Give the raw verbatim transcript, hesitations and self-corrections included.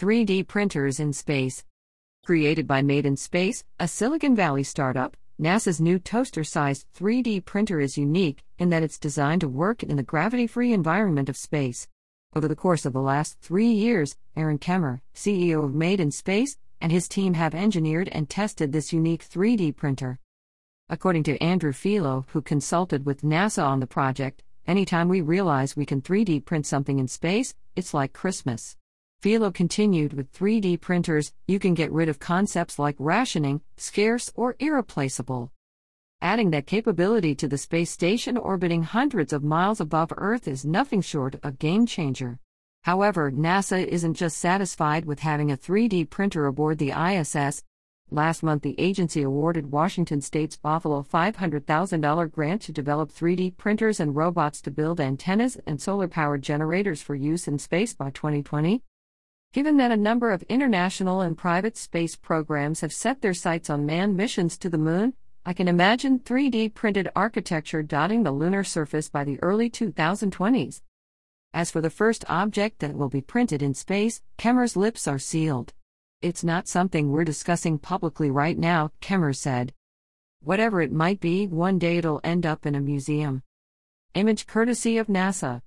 three D printers in space. Created by Made in Space, a Silicon Valley startup, NASA's new toaster-sized three D printer is unique in that it's designed to work in the gravity-free environment of space. Over the course of the last three years, Aaron Kemmer, C E O of Made in Space, and his team have engineered and tested this unique three D printer. According to Andrew Filo, who consulted with NASA on the project, anytime we realize we can three D print something in space, it's like Christmas. Filo continued, with three D printers, you can get rid of concepts like rationing, scarce, or irreplaceable. Adding that capability to the space station orbiting hundreds of miles above Earth is nothing short of a game changer. However, NASA isn't just satisfied with having a three D printer aboard the I S S. Last month, the agency awarded Washington State's Buffalo a five hundred thousand dollars grant to develop three D printers and robots to build antennas and solar-powered generators for use in space by twenty twenty. Given that a number of international and private space programs have set their sights on manned missions to the moon, I can imagine three D printed architecture dotting the lunar surface by the early twenty twenties. As for the first object that will be printed in space, Kemmer's lips are sealed. It's not something we're discussing publicly right now, Kemmer said. Whatever it might be, one day it'll end up in a museum. Image courtesy of NASA.